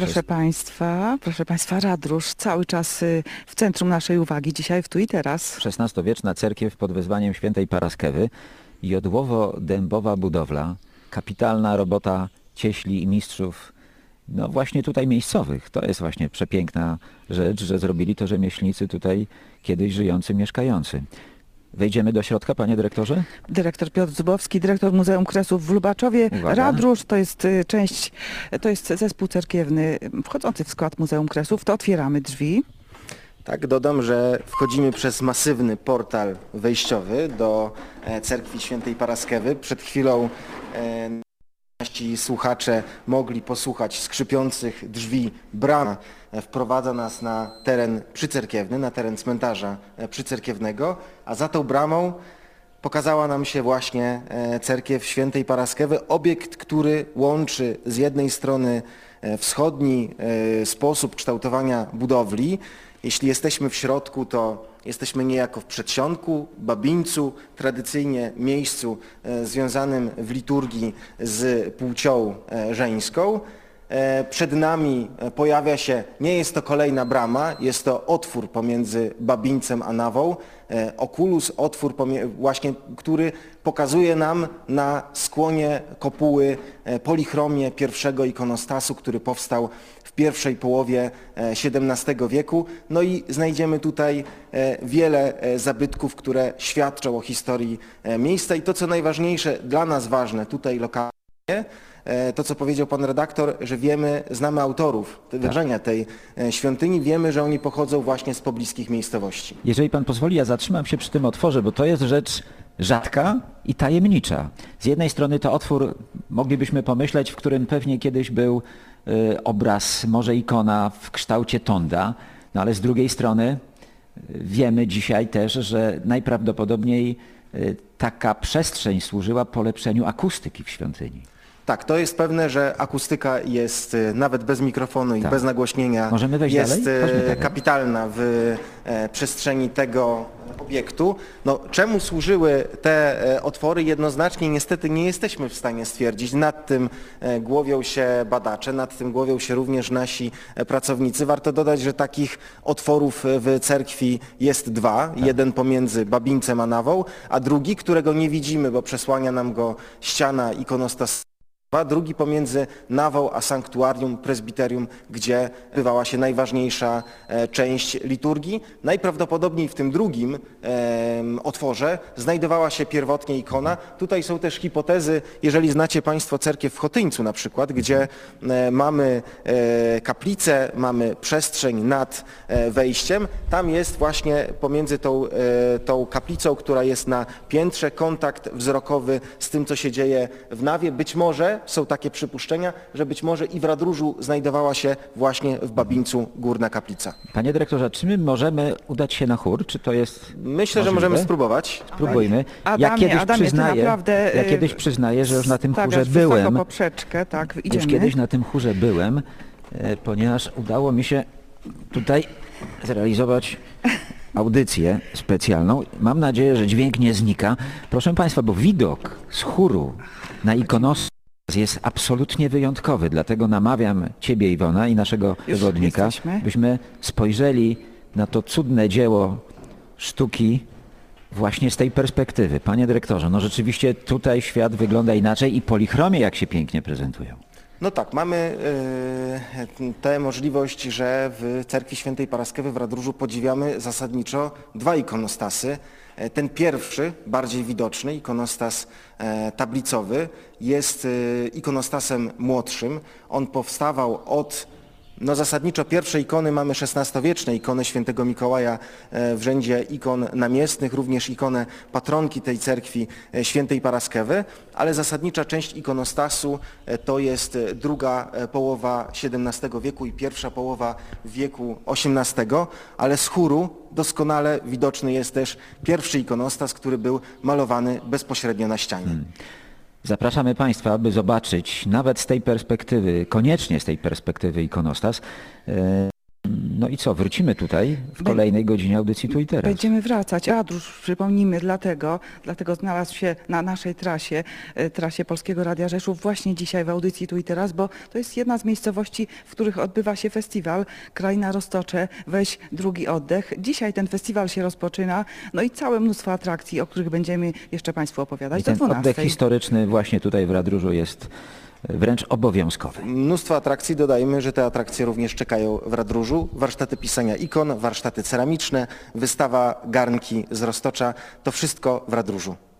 Proszę Państwa, Radróż cały czas w centrum naszej uwagi, dzisiaj w tu i teraz. XVI-wieczna cerkiew pod wezwaniem świętej Paraskewy, jodłowo-dębowa budowla, kapitalna robota cieśli i mistrzów, no właśnie tutaj miejscowych. To jest właśnie przepiękna rzecz, że zrobili to rzemieślnicy tutaj kiedyś żyjący, mieszkający. Wejdziemy do środka, panie dyrektorze? Dyrektor Piotr Zubowski, dyrektor Muzeum Kresów w Lubaczowie. Uwaga. Radróż to jest to jest zespół cerkiewny wchodzący w skład Muzeum Kresów. To otwieramy drzwi. Tak, dodam, że wchodzimy przez masywny portal wejściowy do cerkwi świętej Paraskewy. Przed chwilą nasi słuchacze mogli posłuchać skrzypiących drzwi. Brama wprowadza nas na teren przycerkiewny, na teren cmentarza przycerkiewnego, a za tą bramą pokazała nam się właśnie cerkiew świętej Paraskewy, obiekt, który łączy z jednej strony wschodni sposób kształtowania budowli. Jeśli jesteśmy w środku, to jesteśmy niejako w przedsionku, babińcu, tradycyjnie miejscu związanym w liturgii z płcią żeńską. Przed nami pojawia się, nie jest to kolejna brama, jest to otwór pomiędzy babińcem a nawą, oculus, otwór właśnie, który pokazuje nam na skłonie kopuły polichromię pierwszego ikonostasu, który powstał w pierwszej połowie XVII wieku. No i znajdziemy tutaj wiele zabytków, które świadczą o historii miejsca i to, co najważniejsze, dla nas ważne tutaj lokalnie, to, co powiedział pan redaktor, że znamy autorów wydarzenia tej świątyni, wiemy, że oni pochodzą właśnie z pobliskich miejscowości. Jeżeli pan pozwoli, ja zatrzymam się przy tym otworze, bo to jest rzecz rzadka i tajemnicza. Z jednej strony to otwór, moglibyśmy pomyśleć, w którym pewnie kiedyś był obraz, może ikona w kształcie tonda, no ale z drugiej strony wiemy dzisiaj też, że najprawdopodobniej taka przestrzeń służyła polepszeniu akustyki w świątyni. Tak, to jest pewne, że akustyka jest nawet bez mikrofonu i bez nagłośnienia jest kapitalna w przestrzeni tego obiektu. No, czemu służyły te otwory? Jednoznacznie niestety nie jesteśmy w stanie stwierdzić. Nad tym głowią się badacze, nad tym głowią się również nasi pracownicy. Warto dodać, że takich otworów w cerkwi jest dwa. Tak. Jeden pomiędzy babińcem a nawą, a drugi, którego nie widzimy, bo przesłania nam go ściana ikonostasu. Drugi pomiędzy nawą a sanktuarium, prezbiterium, gdzie bywała się najważniejsza część liturgii. Najprawdopodobniej w tym drugim otworze znajdowała się pierwotnie ikona. Tutaj są też hipotezy, jeżeli znacie Państwo cerkiew w Chotyńcu na przykład, gdzie mamy kaplicę, mamy przestrzeń nad wejściem. Tam jest właśnie pomiędzy tą kaplicą, która jest na piętrze, kontakt wzrokowy z tym, co się dzieje w nawie. Być może są takie przypuszczenia, że być może i w Radróżu znajdowała się właśnie w Babińcu górna kaplica. Panie dyrektorze, czy my możemy udać się na chór? Czy to jest Myślę, że możemy spróbować. Spróbujmy. Ja kiedyś przyznaję, że już na tym chórze byłem. Poprzeczkę, tak, idziemy. Już kiedyś na tym chórze byłem, ponieważ udało mi się tutaj zrealizować audycję specjalną. Mam nadzieję, że dźwięk nie znika. Proszę Państwa, bo widok z chóru na ikonostas jest absolutnie wyjątkowy, dlatego namawiam Ciebie, Iwona, i naszego przewodnika, byśmy spojrzeli na to cudne dzieło sztuki właśnie z tej perspektywy. Panie dyrektorze, no rzeczywiście tutaj świat wygląda inaczej i polichromie jak się pięknie prezentują. No tak, mamy tę możliwość, że w cerkwi świętej Paraskewy w Radróżu podziwiamy zasadniczo dwa ikonostasy. Ten pierwszy, bardziej widoczny, ikonostas tablicowy, jest ikonostasem młodszym. On powstawał od, zasadniczo pierwsze ikony mamy XVI-wieczne, ikony świętego Mikołaja w rzędzie ikon namiestnych, również ikonę patronki tej cerkwi świętej Paraskewy, ale zasadnicza część ikonostasu to jest druga połowa XVII wieku i pierwsza połowa wieku XVIII, ale z chóru doskonale widoczny jest też pierwszy ikonostas, który był malowany bezpośrednio na ścianie. Zapraszamy Państwa, aby zobaczyć nawet z tej perspektywy, koniecznie z tej perspektywy ikonostas. No i co, wrócimy tutaj w kolejnej godzinie audycji Tu i Teraz. Będziemy wracać. Radrusz, przypomnijmy, dlatego znalazł się na naszej trasie Polskiego Radia Rzeszów właśnie dzisiaj w audycji Tu i Teraz, bo to jest jedna z miejscowości, w których odbywa się festiwal Kraina Roztocze, weź drugi oddech. Dzisiaj ten festiwal się rozpoczyna, no i całe mnóstwo atrakcji, o których będziemy jeszcze Państwu opowiadać I do ten 12. oddech historyczny właśnie tutaj w Radróżu jest wręcz obowiązkowy. Mnóstwo atrakcji, dodajmy, że te atrakcje również czekają w Radróżu. Warsztaty pisania ikon, warsztaty ceramiczne, wystawa garnki z Roztocza. To wszystko w Radróżu.